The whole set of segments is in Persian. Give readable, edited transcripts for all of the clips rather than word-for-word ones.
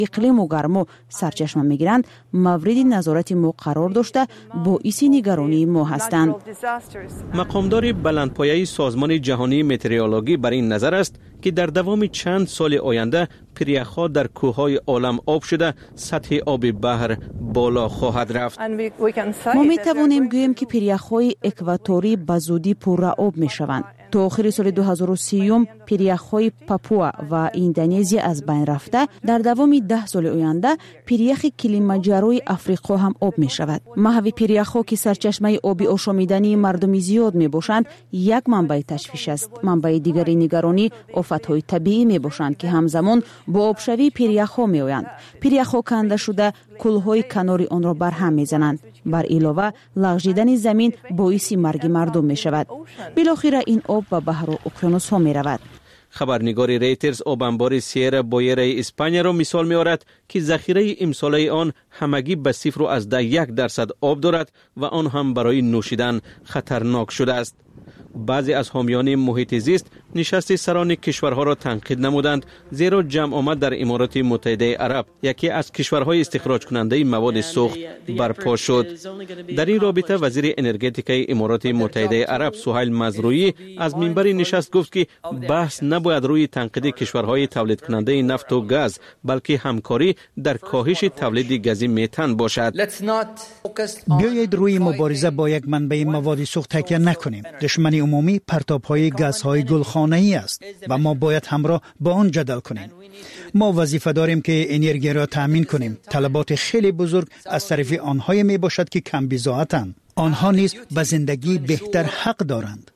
اقلیم و گرما سرچشمه میگیرند مورد نظارت ما قرار داشته باعث نگرانی ما هستند. مقامدار بلندپایه سازمان جهانی متئورولوژی بر این نظر است که در دوام چند سال آینده پریخ‌ها در کوههای عالم آب شده سطح آب بحر بالا خواهد رفت. ما می توانیم گوییم که پریخ‌های اکواتوری به زودی پر آب می شوند. تا آخر سال 2030 پریخ‌های پاپوا و اندونزیا از بین رفته در دوام 10 سال آینده پریخ کلیمانجاروی آفریقا هم آب می شود. محو پریخ‌ها که سرچشمه آبی آشامیدنی مردم زیاد می باشند یک منبع تشویش است. منبع دیگری نگرانی آفت‌های طبیعی می باشند که همزمان با آبشوی پریخ‌ها می آیند. پریخ‌ها کنده شده کلهای کنار آن را برهم می زنند. بر علاوه لغزیدن زمین باعث مرگ مردم می شود. بالاخره این آب به بحر و اقیانوس ها می رود. خبرنگار ریترز آب انبار سیرا بویره اسپانیا را مثال می آورد که ذخیره امساله آن همگی به 0.1% آب دارد و آن هم برای نوشیدن خطرناک شده است. بعضی از حامیان محیط زیست نشست سران کشورها را تنقید نمودند زیرا جمع آمد در امارات متحده عرب یکی از کشورهای استخراج کننده مواد سوخت برپا شد. در این رابطه وزیر انرژتیک امارات متحده عرب سهیل مزروعی از منبر نشست گفت که بحث نباید روی تنقید کشورهای تولید کننده نفت و گاز بلکه همکاری در کاهش تولید گاز متن باشد. بیایید روی مبارزه با یک منبع مواد سوخت تکیه نکنیم. دشمن عمومی پرتاب‌های گازهای گلخانه‌ای است و ما باید همراه با آن جدل کنیم. ما وظیفه داریم که انرژی را تامین کنیم. طلبات خیلی بزرگ از طرف آنها می باشد که کم بضاعتند. آنها نیز به زندگی بهتر حق دارند.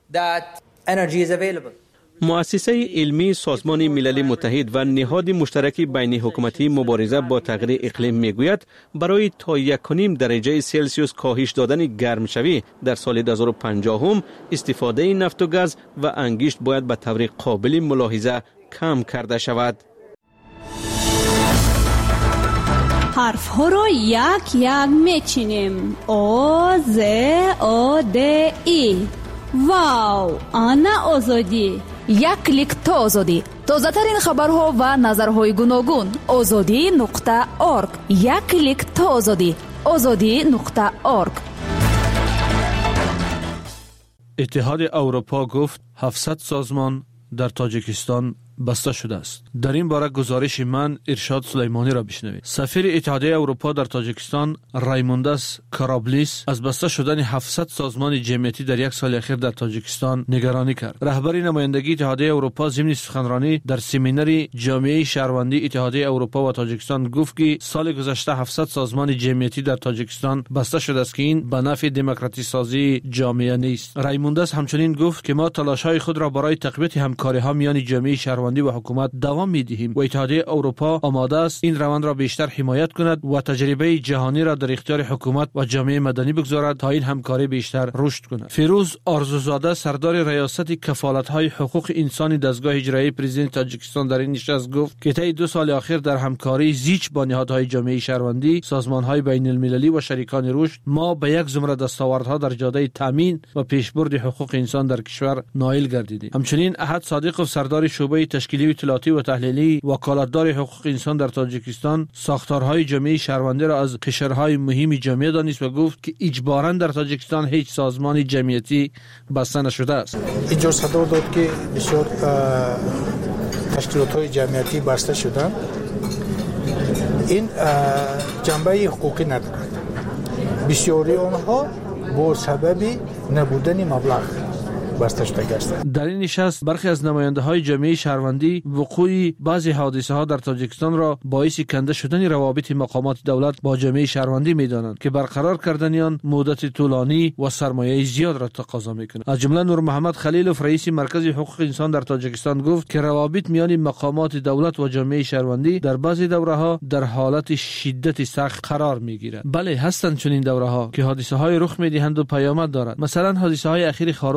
مؤسسه علمی سازمان ملل متحد و نهاد مشترک بین حکومتی مبارزه با تغییر اقلیم میگوید برای تا 1.5 درجه سلسیوس کاهش دادن گرمشوی در سال 2050 استفاده نفت و گاز و انگشت باید به طور قابل ملاحظه کم کرده شود. حرف ها را یک یک میچینیم. او ز او د ای. واو، آنا آزادی. یک کلیک تا آزادی. تازه ترین خبرها و نظرهای گوناگون. azadi.org. یک کلیک تا آزادی. azadi.org. اتحاد اروپا گفت 700 سازمان در تاجیکستان بسته شده است. در این باره گزارش من ارشاد سلیمانی را بشنوید. سفیر اتحادیه اروپا در تاجیکستان رایمونداس کارابلیس از بسته شدن 700 سازمان جمعیتی در یک سال اخیر در تاجیکستان نگرانی کرد. رهبر نمایندگی اتحادیه اروپا ضمن سخنرانی در سمینار جامعه شهروندی اتحادیه اروپا و تاجیکستان گفت که سال گذشته 700 سازمان جمعیتی در تاجیکستان بسته شده است که این به نفع دموکراسی سازی جامعه نیست. رایمونداس همچنین گفت که ما تلاش‌های خود را برای تقویت همکاری‌ها میان جامعه شهروندی و حکومت دوام می‌دهیم و اتحادیه اروپا آماده است این روند را بیشتر حمایت کند و تجربه جهانی را در اختیار حکومت و جامعه مدنی بگذارد تا این همکاری بیشتر رشد کند. فیروز آرزوزاده سردار ریاست کفالت‌های حقوق انسانی دستگاه اجرایی پرزیدنت تاجیکستان در این نشست گفت که طی 2 سال اخیر در همکاری زیچ با نهادهای جامعه شهروندی، سازمان‌های بین‌المللی و شریکان رشد ما به یک زمره دستاوردها در جاده تامین و پیشبرد حقوق انسان در کشور نائل گردیدیم. همچنین احد صادقوف سردار شعبه تشکیلی اطلاعاتی و تحلیلی وکالتدار حقوق انسان در تاجیکستان ساختارهای جامعه شهروندی را از قشرهای مهم جامعه دانست و گفت که اجباراً در تاجیکستان هیچ سازمان جمعیتی بسته نشده است. اینجا صدور داد که بسیار تشکیلات‌های جمعیتی بسته شدند. این جنبه حقوقی ندارد. بسیاری آنها با سبب نبودن مبلغ بسته شده است. در این نشست برخی از نماینده‌های جامعه شهروندی وقوع بعضی حادثه‌ها در تاجیکستان را باعث کنده شدن روابط مقامات دولت با جامعه شهروندی می‌دانند که برقرار کردن آن مدت طولانی و سرمایه زیاد را تقاضا می‌کند. از جمله نور محمد خلیلوف رئیس مرکز حقوق انسان در تاجیکستان گفت که روابط میان مقامات دولت و جامعه شهروندی در بعضی دوره‌ها در حالت شدت سخت قرار می‌گیرد. بله هستند چنین دوره‌ها که حادثه‌های رخ می‌دهند و پیامد دارد. مثلا حادثه‌های اخیر خاروق و بین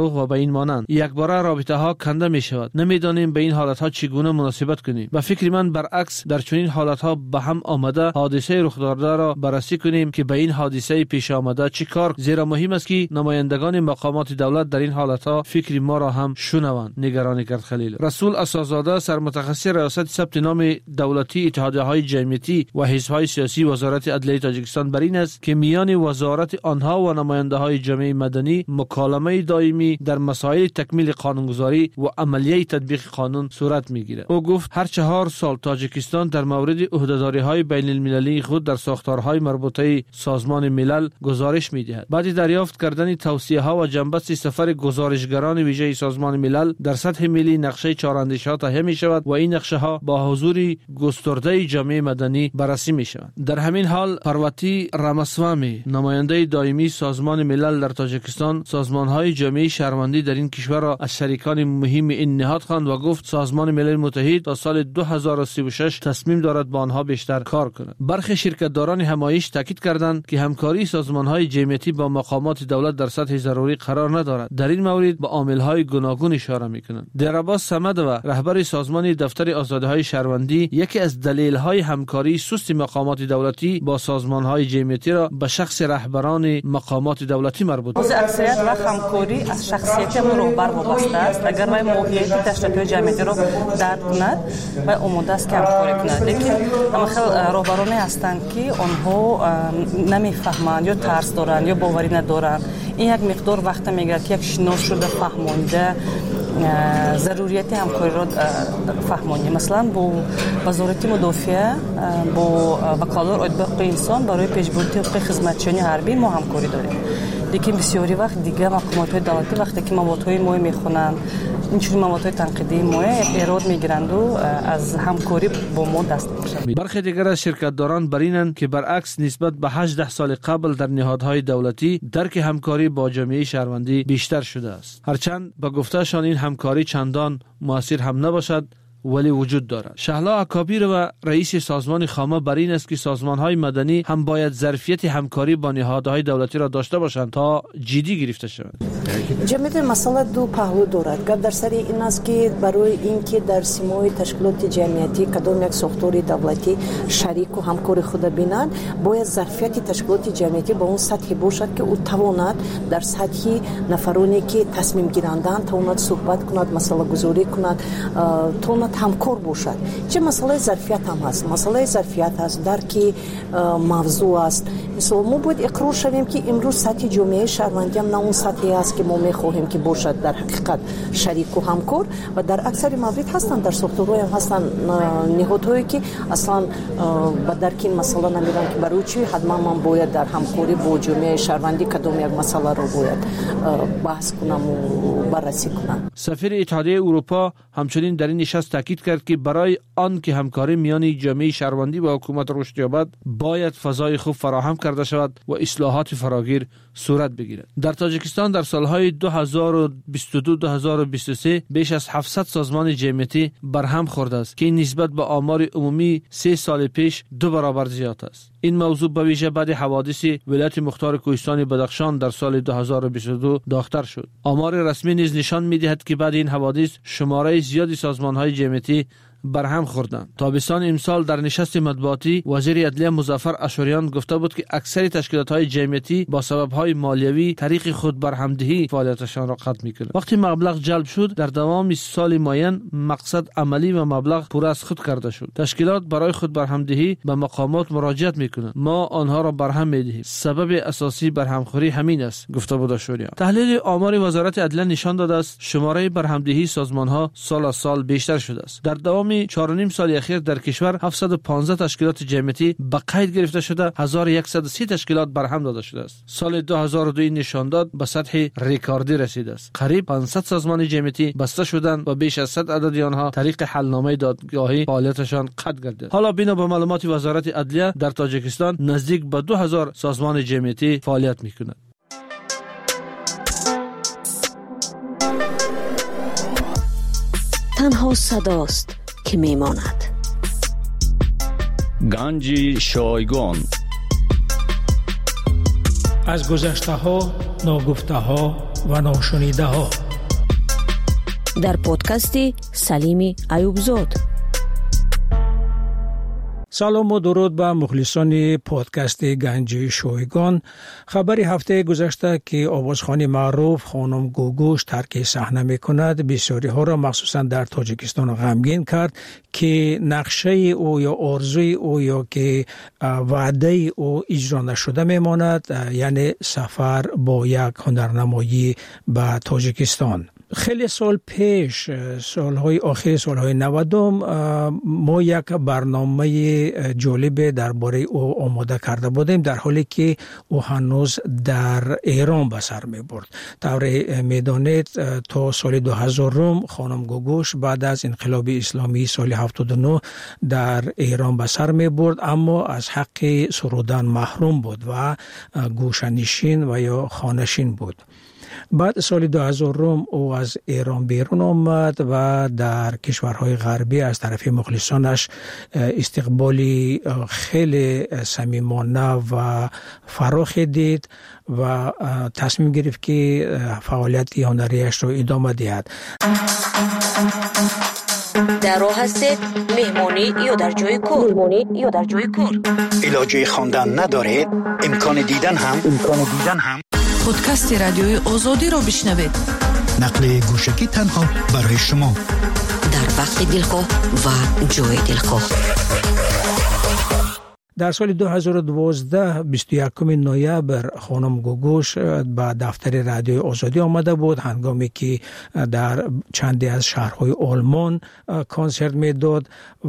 همین مانند. یک باره رابطه ها کنده می شود. نمیدانیم به این حالت ها چگونه مناسبت کنیم. به فکر من برعکس در چنین حالت ها به هم آمده حادثه رخ داده را بررسی کنیم که به این حادثه پیش آمده چی کار، زیرا مهم است که نمایندگان مقامات دولت در این حالت ها فکر ما را هم شنوند. نگرانی کرد خلیل. رسول اساسزاده سرمتخصص ریاست ثبت نام دولتی اتحادیه های جمعیتی و حزب های سیاسی وزارت عدلیه تاجیکستان بر این است که میان وزارت آنها و نماینده های جامعه مدنی مکالمه دائمی در مسائل تکمیل قانونگذاری و عملیه تطبیق قانون صورت میگیرد. او گفت هر 4 سال تاجیکستان در مورد عهدهداری های بین المللی خود در ساختارهای مربوطه سازمان ملل گزارش میدهد. بعد دریافت کردن توصیه ها و جنبست سفر گزارشگران ویژه سازمان ملل در سطح ملی نقشه چهاراندیش‌ها تهیه می شود و این نقشه ها با حضور گسترده جامعه مدنی بررسی می شود. در همین حال پروتی راماسوامی نماینده دائمی سازمان ملل در تاجیکستان سازمان های جامعه شهروندی در این کشور را از شریکان مهم این نهاد خواند و گفت سازمان ملل متحد تا سال 2036 تصمیم دارد با آنها بیشتر کار کند. برخی شرکت‌داران همایش تاکید کردند که همکاری سازمان های جمعیتی با مقامات دولت در سطح ضروری قرار ندارد. در این مورد به عامل‌های گوناگون اشاره می‌کنند. درعباس صمد و رهبر سازمان دفتر آزادی‌های شهروندی یکی از دلایل همکاری سست مقامات دولتی با سازمان‌های جمعیتی را به شخص رهبران مقامات دولتی مربوط است. اکثریت وقت همکاری از شخصیت رهبر وابسته است. اگر ما موقعیت تشکیلات جمعیتی را درک کند و آماده است که همکاری کند، لیکن اما خیلی رهبرانی هستند که آنها نمیفهمند یا ترس دارند یا باوری ندارند. این یک مقدار وقت میگیرد که یک شناس شده فهمانده ضروریت همکاری را فهمانی. مثلا با وزارت مدافعه با وکالت حقوق انسان برای پیشبرد حقوق خدمتچیان حربی ما همکاری داریم. لیکن بسیاری وقت دیگه مقامات دولتی وقتی که موادهای ما میخونن اینجوری موادهای تنقیدی ما ایراد میگیرند و از همکاری با ما دست میکشند. برخی دیگر از شرکت‌داران برینند که برعکس نسبت به 18 سال قبل در نهادهای دولتی درک همکاری با جامعه شهروندی بیشتر شده است. هرچند به گفتهشان این همکاری چندان مؤثر هم نباشد ولی وجود دارد. شهلا اکابیر و رئیس سازمان خامه بر این است که سازمان‌های مدنی هم باید ظرفیت همکاری با نهادهای دولتی را داشته باشند تا جدی گرفته شوند. جمعیت مسئله دو پهلو دارد. گپ در سر این است که برای اینکه در سیمای تشکیلات جمعیتی کدام یک ساختار دولتی شریک و همکار خود بینند، باید ظرفیت تشکیلات جمعیتی با اون سطحی باشد که او تواند در سطح نفرانی که تصمیم گیرندند تواند صحبت کند، مسئله گذاری کند، تواند همکار باشد. چه مسئله ظرفیت هم هست. مسئله ظرفیت هست درک موضوع است. مثلا ما باید اقرار شویم که امروز سطح جامعه شهروندی هم نه اون سطحی است که ما می‌خواهیم که باشد در حقیقت شریک و همکار، و در اکثر موارد هستند در ساختارهای هم هستند نهادهایی که اصلا با درک این مسئله نمیدن که برای چی حتما من باید در همکاری با جامعه شهروندی کدام یک مسئله رو باید بحث کنم و بررسی کنم. سفیر اتحادیه اروپا همچنین در این نشست تاکید کرد که برای آن که همکاری میان جامعه شهروندی و حکومت رشد یابد باید فضای خوب فراهم کرده شود و اصلاحات فراگیر صورت بگیرد. در تاجیکستان در سالهای 2022-2023 بیش از 700 سازمان جمعیتی برهم خورده است که این نسبت به آمار عمومی 3 سال پیش 2 برابر زیاد است. این موضوع به ویژه بعد حوادث ولایت مختار کوهستان بدخشان در سال 2022 داغ‌تر شد. آمار رسمی نیز نشان می‌دهد که بعد این حوادث شماره زیادی سازمان‌های جمعیتی برهم خوردند. تابستان امسال در نشست مطبوعاتی وزیر عدلیه مظفر اشوریان گفته بود که اکثر تشکیلات‌های جمعیتی با سبب‌های مالیوی طریق خود برهمدهی فعالیتشان را قطع می‌کنند. وقتی مبلغ جلب شد در دوام سال معین مقصد عملی و مبلغ پر از خود کرده شد. تشکیلات برای خود برهمدهی به مقامات مراجعت می‌کنند. ما آنها را برهم می‌دهیم. سبب اساسی برهمخوری همین است، گفته بود اشوریان. تحلیل آمار وزارت عدلیه نشان داده است شماره برهمدهی سازمان‌ها سال از سال بیشتر شده است. در دوام 4.5 سال اخیر در کشور 715 تشکیلات جمعیتی به قید گرفته شده، 1130 تشکیلات برهم داده شده است. سال 2002 این نشان داد به سطح رکوردی رسیده است. قریب 500 سازمان جمعیتی بسته شدند و بیش از 100 عدد آنها طریق حلنامه دادگاهی فعالیتشان قطع گردید. حالا بنا به معلومات وزارت عدلیه در تاجیکستان نزدیک به 2000 سازمان جمعیتی فعالیت می‌کنند. تنها صداست که میماند. گنج شایگان از گذشته ها، ناگفته ها و ناشنیده ها дар подкасти Салими Аюбзод. سلام و درود به مخلصان پادکست گنج شایگان. خبری هفته گذشته که آوازخوان معروف خانم گوگوش ترک صحنه میکند بسیاری ها را مخصوصا در تاجیکستان غمگین کرد که نقشه او یا آرزوی او یا که وعده او اجرا نشده میماند، یعنی سفر با یک هنرنمایی به تاجیکستان. خیلی سال پیش، سالهای آخر سالهای 90 ما یک برنامه جالب درباره او آماده کرده بودیم، در حالی که او هنوز در ایران به سر می برد. طور میدانید تا سال 2000 خانم گوگوش بعد از انقلاب اسلامی سال 79 در ایران به سر می برد، اما از حق سرودن محروم بود و گوشه‌نشین و یا خانه‌نشین بود. بعد سال 2000 او از ایران بیرون آمد و در کشورهای غربی از طرف مخلصانش استقبالی خیلی صمیمانه و فراخی دید و تصمیم گرفت که فعالیت هنریش را ادامه دهد. در راه هستید مهمانی یا در جای کار؟ علاجه خواندن ندارید؟ امکان دیدن هم پادکست رادیوی آزادی را بشنوید. نقل گوشکی تنها برای شما در وقت دلخواه و جای دلخواه. در سال 2012 21 نوامبر خانم گوگوش به دفتر رادیوی آزادی آمده بود، هنگامی که در چندی از شهرهای آلمان کنسرت میداد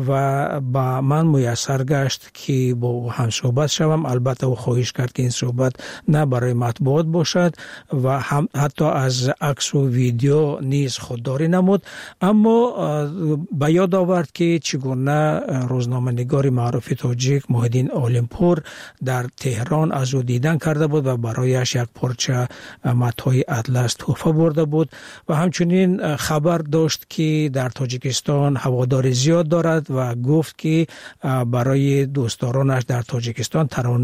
و با من میسر گشت که با او هم صحبت شوم. البته او خواهش کرد که این صحبت نه برای مطبوعات باشد و هم حتی از عکس و ویدیو نیز خودداری نمود، اما به یاد آورد که چگونه روزنامه‌نگار معروف تاجیک محیدین اولمپور در تهران از او دیدن کرده بود و برایش یک پارچه متاع اطلس تحفه برده بود و همچنین خبر داشت که در تاجیکستان هوادار زیاد دارد و گفت که برای دوستدارانش در تاجیکستان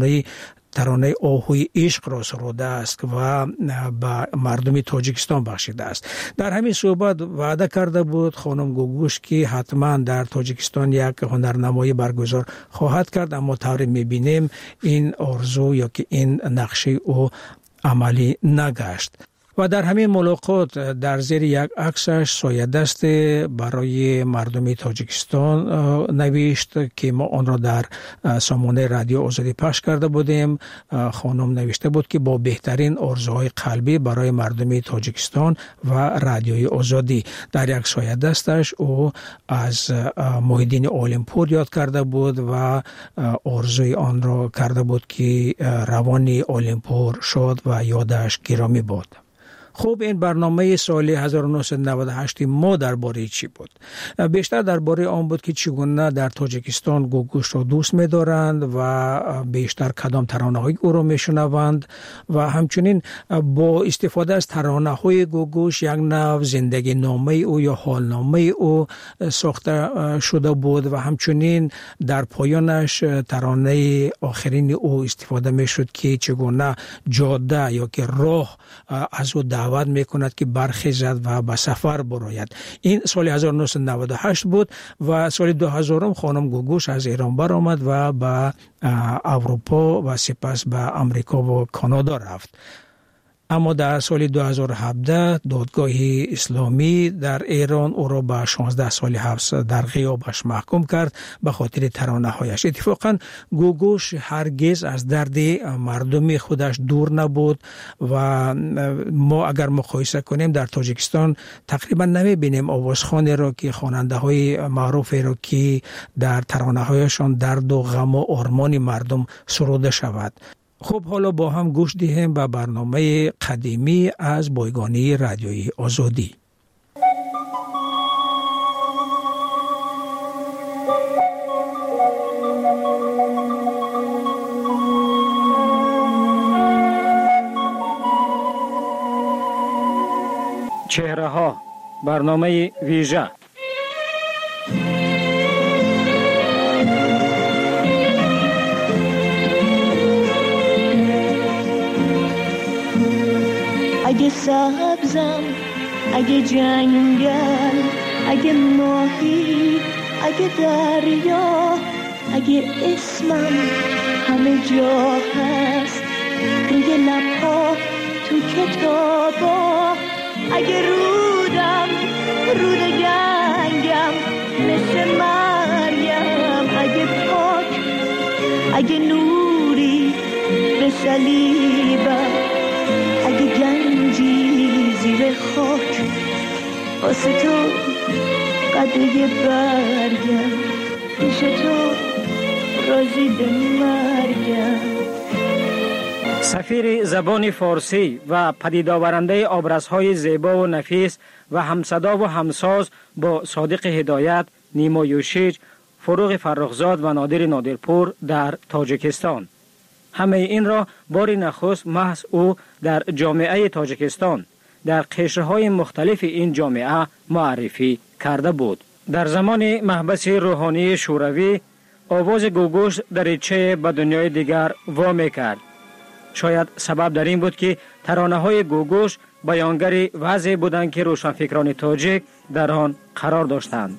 ترانه آهوی عشق را سروده است و به مردم تاجیکستان بخشیده است. در همین صحبت وعده کرده بود خانم گوگوش که حتما در تاجیکستان یک هنرنمایی برگزار خواهد کرد، اما طوری میبینیم این آرزو یا که این نقشه او عملی نگشت. و در همین ملاقات در زیر یک عکسش سایه دست برای مردم تاجیکستان نوشت که ما آن را در سامانه رادیو آزادی پخش کرده بودیم. خانم نوشته بود که با بهترین آرزوهای قلبی برای مردم تاجیکستان و رادیوی آزادی. در یک سایه دستش او از محیدین اولمپور یاد کرده بود و آرزوی آن را کرده بود که روان اولمپور شد و یادش گرامی بود. خوب، این برنامه سال 1998 ما درباره چی بود؟ بیشتر درباره آن بود که چگونه در تاجیکستان گوگوش را دوست می‌دارند و بیشتر کدام ترانه‌های او را می‌شنوند و همچنین با استفاده از ترانه‌های گوگوش یک نوع زندگی نامه او یا حالنامه او ساخته شده بود و همچنین در پایانش ترانه آخرین او استفاده می‌شد که چگونه جاده یا که راه از او دعوت میکند که برخیزد و به سفر براید. این سال 1998 بود و سال 2000 خانم گوگوش از ایران برآمد و به اروپا و سپس به امریکا و کانادا رفت. اما در سال 2017 دادگاه اسلامی در ایران او را به 16 سال حبس در غیابش محکوم کرد به خاطر ترانه‌هایش. اتفاقا گوگوش هرگز از درد مردم خودش دور نبود و ما اگر مقایسه کنیم در تاجیکستان تقریبا نمی‌بینیم آوازخوانی را که خواننده‌های معروفی را که در ترانه‌هایشان درد و غم و آرمان مردم سروده شود. خب، حالا با هم گوش دهیم به برنامه قدیمی از بایگانی رادیویی آزادی. چهره ها، برنامه ویژه. اگه سبزم اگه جنگل، اگه ماهی، اگه دریا، اگه اسمم همه جا هست، روی لبها، تو کتابا، اگه رودم رود گنگم مثل مریم، اگه پاک، اگه نوری به صلیبم، اگه گنجی زیر خاک، واسه تو قدر برگم، پیش تو راضی به مرگم. سفیر زبان فارسی و پدید آورنده آبرزهای زیبا و نفیس و همصدا و همساز با صادق هدایت، نیما یوشیج، فروغ فرخزاد و نادر نادرپور در تاجیکستان. همه این را بار نخست محض او در جامعه تاجیکستان در قشرهای مختلف این جامعه معرفی کرده بود. در زمان محبس روحانی شوروی آواز گوگوش دریچه به دنیای دیگر وامی کرد. شاید سبب در این بود که ترانه‌های گوگوش بیانگر وضعی بودند که روشنفکران تاجیک در آن قرار داشتند.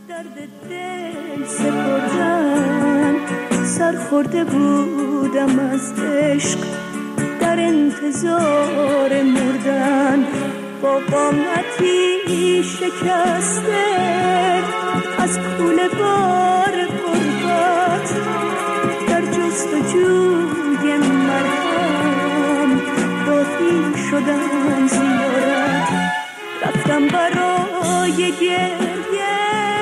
سرخورده بودم از عشق، در انتظار مردن، با قامتی شکسته از کوله بار غربت، در جستجوی مرهم راهی شدم زیارت، رفتم برای گریه،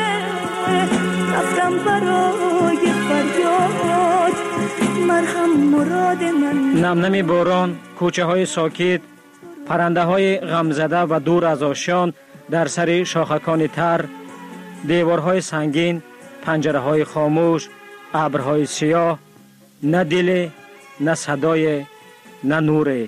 رفتم برای فریاد، مرهم مراد من. نمنم باران، کوچه های ساکت، پرنده های غمزده و دور از آشیان در سر شاخکان تر، دیوارهای سنگین، پنجره های خاموش، ابرهای سیاه، نه دل، نه صدای، نه نور.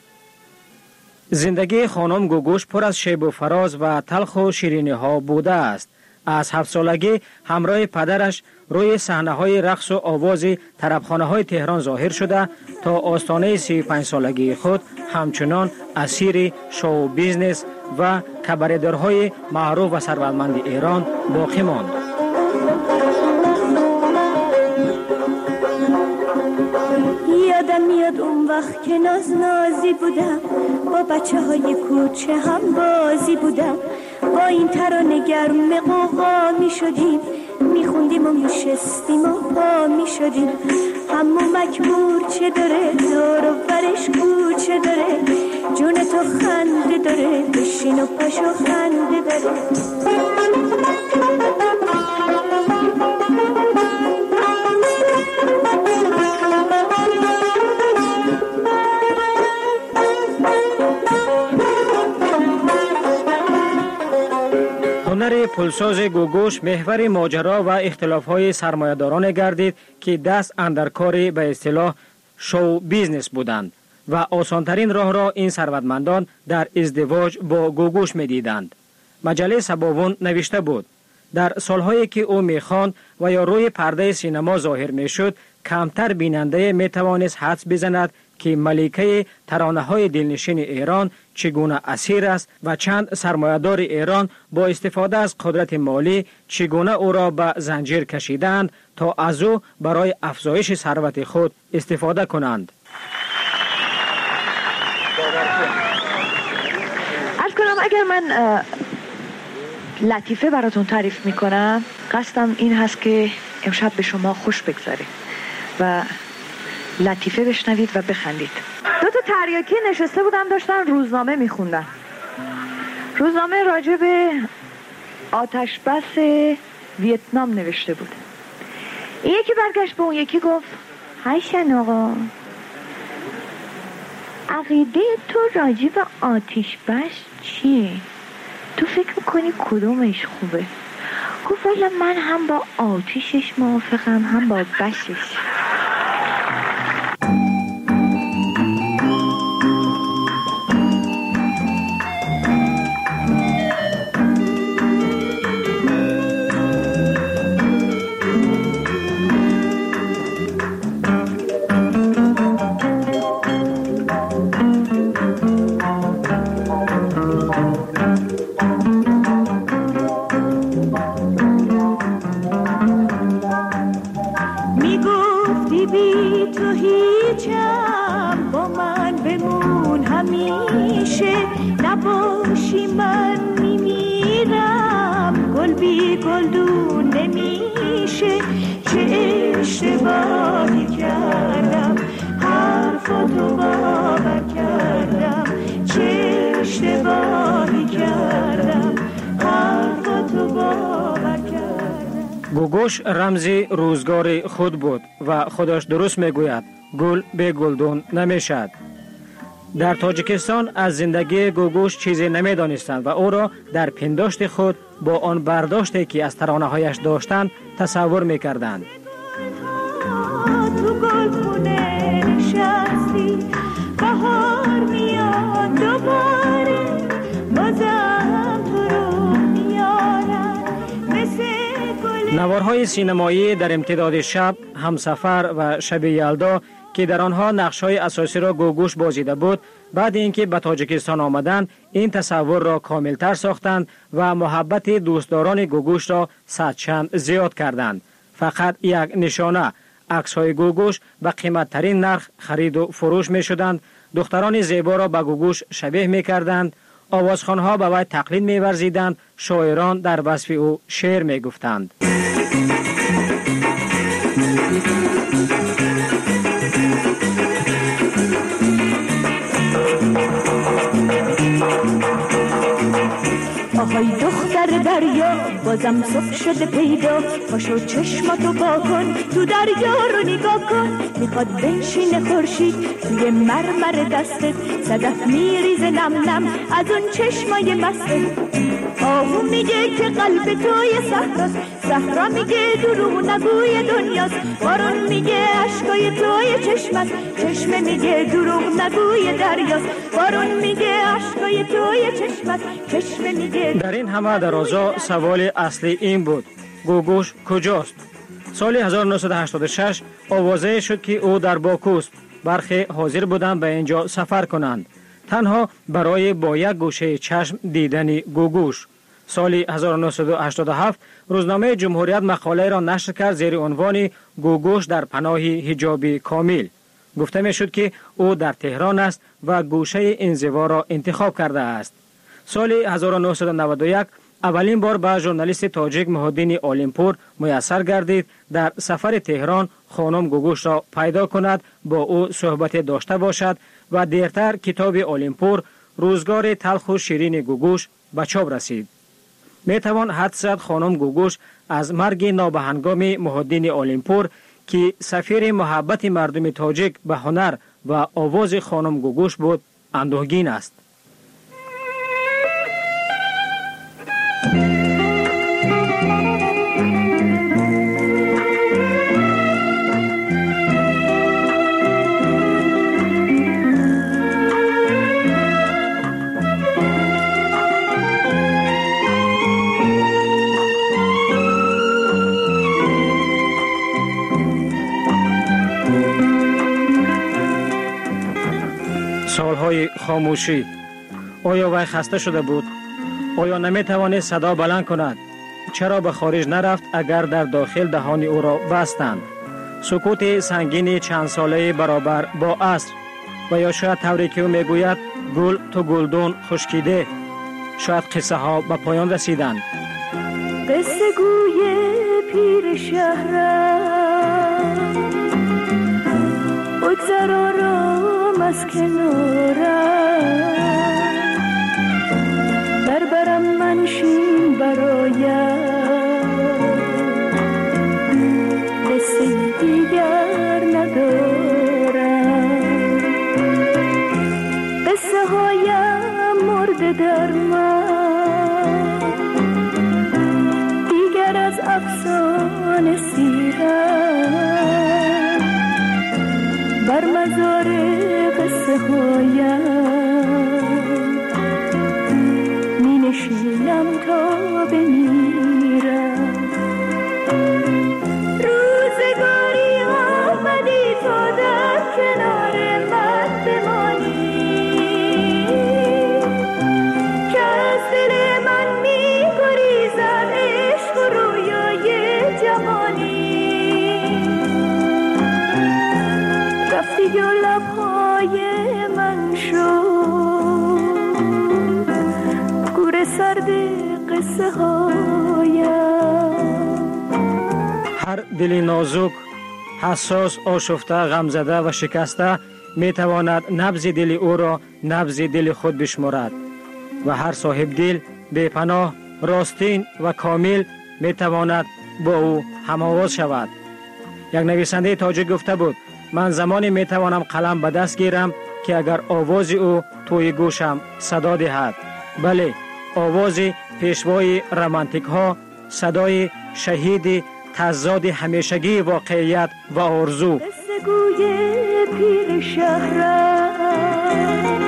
زندگی خانم گوگوش پر از شیب و فراز و تلخ و شیرینی ها بوده است. از 7 سالگی همراه پدرش روی صحنه های رقص و آواز طربخانه های تهران ظاهر شده تا آستانه 35 سالگی خود همچنان اسیر شو بیزنس و کباردارهای معروف و ثروتمند ایران باقی ماند. یادم میاد اون وقت که نازی بودم، با بچه های کوچه هم بازی بودم، با این ترانه گرم قوقا می شدیم، می خوندیم و می شستیم و پا می شدیم. حمومک مورچه داره، دور و برش کوچه داره، جون تو خنده داره، بشین و پاشو خنده داره. هنر پلساز گوگوش محور ماجرا و اختلاف‌های سرمایه‌داران گردید که دست اندر کار به اصطلاح شو بیزنس بودند و آسانترین راه را این ثروتمندان در ازدواج با گوگوش می‌دیدند. مجله سباوون نوشته بود: در سالهایی که او می‌خواند و یا روی پرده سینما ظاهر می‌شد، کمتر بیننده می‌توانست حدس بزند که ملکه ترانه‌های دلنشین ایران چگونه اسیر است و چند سرمایه‌دار ایران با استفاده از قدرت مالی چگونه او را به زنجیر کشیدند تا از او برای افزایش ثروت خود استفاده کنند. عرض کنم اگر من لطیفه براتون تعریف میکنم، قصدم این هست که امشب به شما خوش بگذاره و لطیفه بشنوید و بخندید. 2 تا تریاکی نشسته بودن داشتن روزنامه میخوندن. روزنامه راجع به آتش بس ویتنام نوشته بود. این یکی برگشت به اون یکی گفت: هیشن آقا، عقیده تو راجع به آتش بس چیه؟ تو فکر میکنی کدومش خوبه؟ گفت والا من هم با آتشش موافقم هم با بشش. بی تو هیچم، با من بمون همیشه، نباشی من میمیرم، گل بی گلدون نمیشه. چه اشتباهی کردم، حرفاتو باور کردم، چه اشتباهی کردم، حرفاتو باور کردم. گوگوش رمز روزگار خود بود و خودش درست میگوید گل به گلدون نمیشد. در تاجیکستان از زندگی گوگوش چیزی نمیدانستند و او را در پنداشت خود با آن برداشتی که از ترانه هایش داشتند تصور میکردند. تو گلخونه نشستی، بهار میاد دوباره، بازم تو رو میارم مثل گل. نوارهای سینمایی در امتداد شب، همسفر و شب یلدا که در آنها نقش‌های اساسی را گوگوش بازیده بود، بعد اینکه به تاجیکستان آمدند این تصور را کاملتر ساختند و محبت دوستداران گوگوش را صدچند زیاد کردند. فقط یک نشانه، عکس‌های گوگوش به قیمت‌ترین نرخ خرید و فروش می‌شدند. دختران زیبا را به گوگوش شبیه می‌کردند، آوازخوان‌ها به وی تقلید می‌ورزیدند، شاعران در وصف او شعر می‌گفتند. آهای دختر دریا، بازم صبح شده پیدا، پاشو چشماتو با کن، تو دریا رو نگاه کن. میخواد بنشینه خورشید توی مرمر دستت، صدف میریزه نم نم از اون چشمای مستت. آهو میگه که قلب توی صحراست، صحرا میگه دروغ نگوی دنیاست، بارون میگه اشکای توی چشمت، چشمه میگه دروغ نگوی دریاست، بارون میگه اشکای توی چشمت، چشمه میگه. در این همه درازا سوال اصلی این بود: گوگوش کجاست؟ سال 1986 آوازه شد که او در باکوست. برخی حاضر بودند به اینجا سفر کنند، تنها برای با یک گوشه چشم دیدن گوگوش. سال 1987 روزنامه جمهوریت مقاله را نشر کرد زیر عنوان گوگوش در پناه حجاب کامل. گفته می شد که او در تهران است و گوشه انزوا را انتخاب کرده است. سال 1991 اولین بار به ژورنالیست تاجیک محی‌الدین عالمپور میسر گردید در سفر تهران خانم گوگوش را پیدا کند، با او صحبت داشته باشد و دیرتر کتاب عالمپور روزگار تلخ و شیرین گوگوش به چاپ رسید. می توان حدس زد خانم گوگوش از مرگ نابهنگام محی‌الدین عالمپور که سفیر محبت مردم تاجیک به هنر و آواز خانم گوگوش بود اندوهگین است. سالهای خاموشی. آیا وی خسته شده بود؟ آیا نمی توانست صدا بلند کند؟ چرا به خارج نرفت اگر در داخل دهان او را بستند؟ سکوت سنگین چند ساله برابر با عصر، و یا شاید طوری که او میگوید گل تو گلدون خشکیده. شاید قصه ها به پایان رسیدند. قصه گوی پیر شهرم، بگذر آرام از کنارم، در برم منشین برایم، قصه دیگر ندارم. قصه هایم مرده در من، دیگر از افسانه سیرم، بر مزار قصه هایم می نشینم تا بمیرم. روزگاری آمدی تا در کنار من بمانی، که از دل من می گریزد عشق و رویای جوانی. رفتی و لبهای من شد گور سرد قصه هایم. هر دل نازک، حساس، آشفته، غمزده و شکسته می تواند نبض دل او را نبض دل خود بشمارد و هر صاحب دل بی پناه، راستین و کامل می تواند با او هم‌آواز شود. یک نویسنده تاجیک گفته بود من زمانی می توانم قلم به دست گیرم که اگر آواز او توی گوشم صدا دهد. بله، آواز پیشوای رمانتیک ها، صدای شهید تضاد همیشگی واقعیت و آرزو. گوی پیر شهرم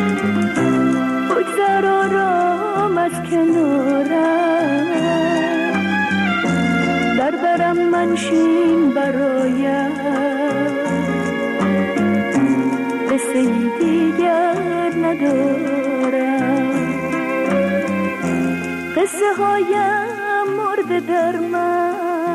بگذر آرام از کنارم در برم منشین برایم قصه ای دیگر ندارم. قصه هایم مرده در من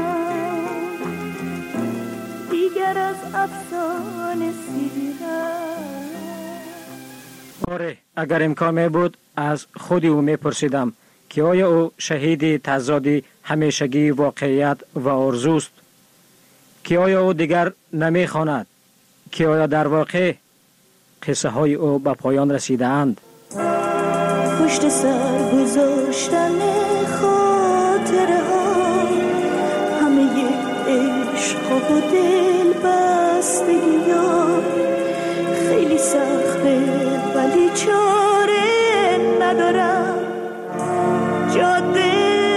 دیگر از افسانه سیرم. آره، اگر امکان می بود از خودی او می پرسیدم که آیا او شهید تضاد همیشگی واقعیت و آرزوست؟ که آیا او دیگر نمی خواند؟ که آیا در واقع قصه های او به پایان رسیده اند؟ پشت سر گذاشتن خاطره ها همه عشق و دل بستگی ها خیلی سخته ولی چاره ندارم. جاده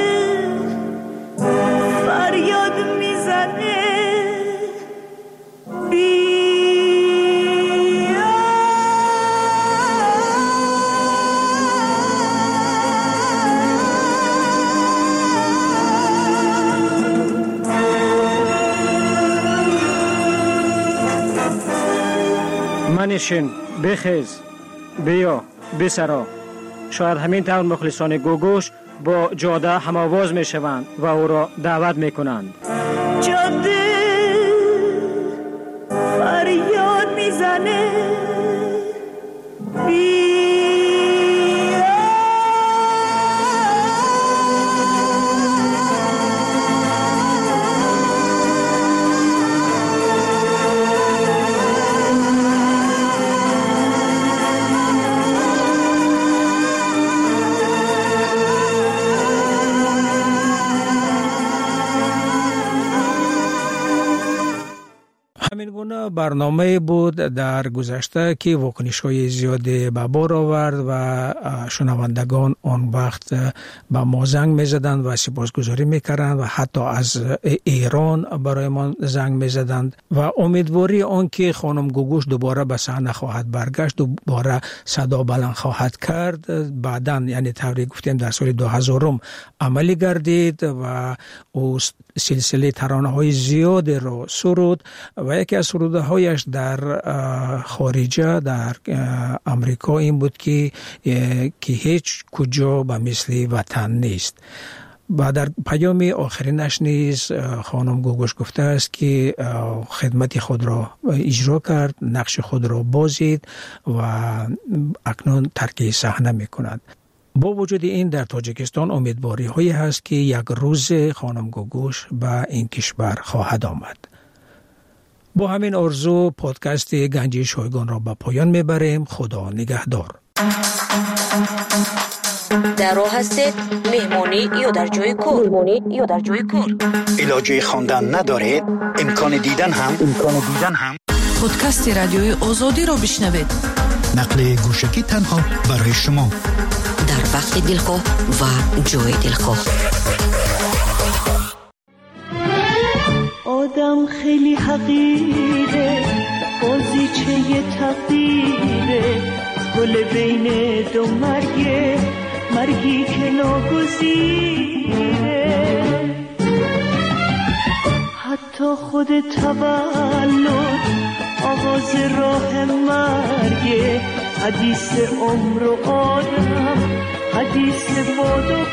فریاد میزنه منشین، بخیز، بیا، بسرا. شاید همین طور مخلصان گوگوش با جاده هم‌آواز می شوند و او را دعوت می کنند. جاده فریاد می زنه برنامه بود در گذشته که واکنش‌های زیادی به بار آورد و شنوندگان آن وقت به ما زنگ می‌زدند و سپاسگزاری می‌کردند و حتی از ایران برای ما زنگ می‌زدند و امیدواری آن که خانم گوگوش دوباره به صحنه خواهد برگشت، دوباره صدا بلند خواهد کرد. بعداً یعنی طوری گفتیم در سال 2000 عملی گردید و او سلسله ترانه‌های زیادی را سرود و یکی از سرودهایش در خارجه در امریکا این بود که هیچ کجا به مثل وطن نیست. و در پیام آخرینش نیز خانم گوگوش گفته است که خدمت خود را اجرا کرد، نقش خود را بازید و اکنون ترک صحنه می کند. با وجود این در تاجیکستان امیدواری هایی هست که یک روز خانم گوگوش به این کشور خواهد آمد. با همین آرزو پادکست گنجی شایگان را به پایان میبریم. خدا نگهدار. در راه هستید مهمانی یا در جای کار علاجه خواندن ندارید، امکان دیدن هم پادکست رادیوی آزادی را بشنوید. نقل گوشکی تنها برای شما در وقت دلخواه و جای دلخواه. آدم خیلی حقیره، بازیچه تقدیره، گل بین دو مرگی که ناگزیره. حتی خود تولد آغاز راه مرگه، حدیث عمر و آدم، حدیث باد و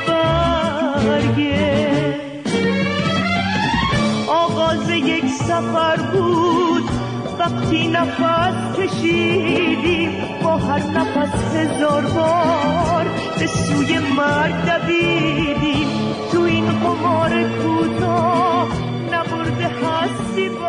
برگه. آغاز یک سفر بود وقتی نفس کشیدیم با هر نفس هزار بار به سوی مرگ دویدیم تو این قمار کوتاه نبرده هستیم